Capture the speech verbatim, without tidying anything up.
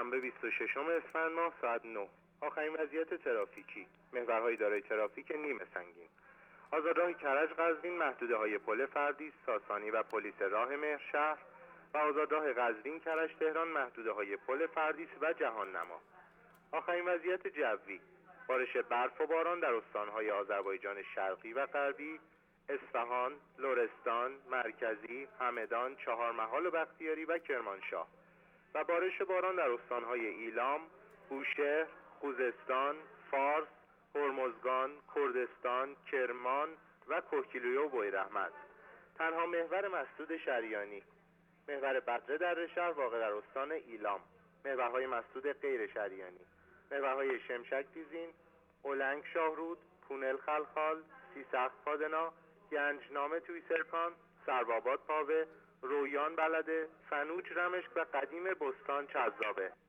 شنبه بیست و ششم اسفند ماه ساعت نه. آخرین وضعیت ترافیکی: محورهای دارای ترافیک نیمه سنگین. آزادراه کرج قزوین محدوده‌های پل فردیس ساسانی و پلیس راه مهرشهر و آزادراه قزوین کرج تهران محدوده‌های پل فردیس و جهان نما. آخرین وضعیت جوی: بارش برف و باران در استان‌های آذربایجان شرقی و غربی، اصفهان، لرستان، مرکزی، همدان، چهارمحال و بختیاری و کرمانشاه و بارش باران در استان‌های ایلام، بوشهر، خوزستان، فارس، هرمزگان، کردستان، کرمان و کوهگیلویه و بویراحمد. تنها محور مسدود شریانی: محور بدره در شهر واقع در استان ایلام. محورهای مسدود غیر شریانی: محورهای شمشک دیزین، اولنگ شاهرود، پونل خلخال، سیسخت پادنا، گنجنامه توی سرکان، سرباباد پاوه، رویان بلده، فنوج رمشک و قدیم بستان چذابه.